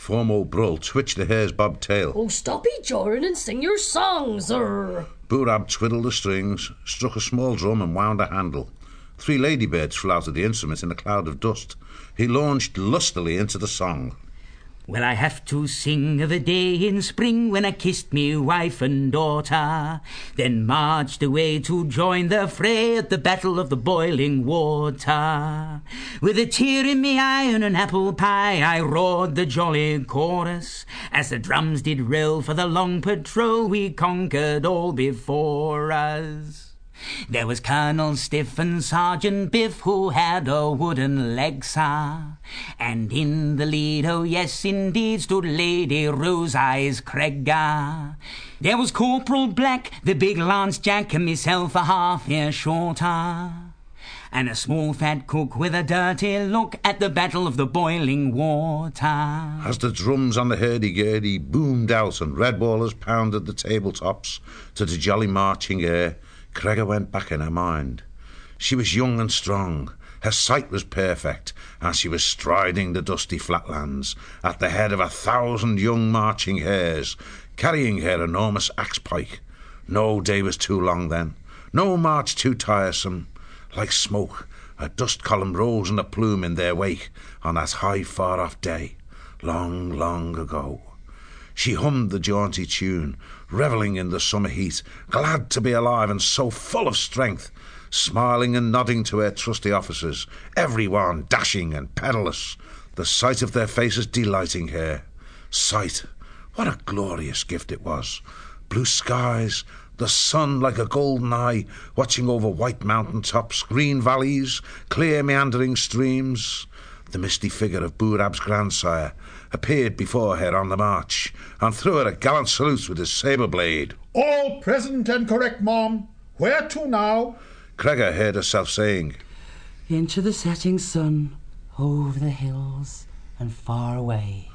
Formo Brull twitched the hare's bob tail. Oh, stop ye jawing and sing your song, sir. Boorab twiddled the strings, struck a small drum and wound a handle. 3 ladybirds flew out of the instrument in a cloud of dust. He launched lustily into the song. Well, I have to sing of a day in spring when I kissed me wife and daughter, then marched away to join the fray at the battle of the boiling water. With a tear in me eye and an apple pie, I roared the jolly chorus. As the drums did roll for the long patrol, we conquered all before us. There was Colonel Stiff and Sergeant Biff, who had a wooden leg, sir. And in the lead, oh yes indeed, stood Lady Rose Eyes Cregger. There was Corporal Black, the big Lance Jack, and myself a half-year shorter. And a small fat cook with a dirty look at the battle of the boiling water. As the drums on the hurdy-gurdy boomed out and red ballers pounded the tabletops to the jolly marching air, Cregger went back in her mind. She was young and strong, her sight was perfect, and she was striding the dusty flatlands at the head of 1,000 young marching hares, carrying her enormous axe-pike. No day was too long then, no march too tiresome. Like smoke, a dust column rose in a plume in their wake on that high far-off day, long, long ago. She hummed the jaunty tune, revelling in the summer heat, glad to be alive and so full of strength, smiling and nodding to her trusty officers, every one dashing and perilous, the sight of their faces delighting her. Sight, what a glorious gift it was! Blue skies, the sun like a golden eye, watching over white mountain tops, green valleys, clear meandering streams. The misty figure of Boorab's grandsire appeared before her on the march, and threw her a gallant salute with his sabre blade. All present and correct, Mom. Where to now? Cregger heard herself saying, Into the setting sun, over the hills and far away.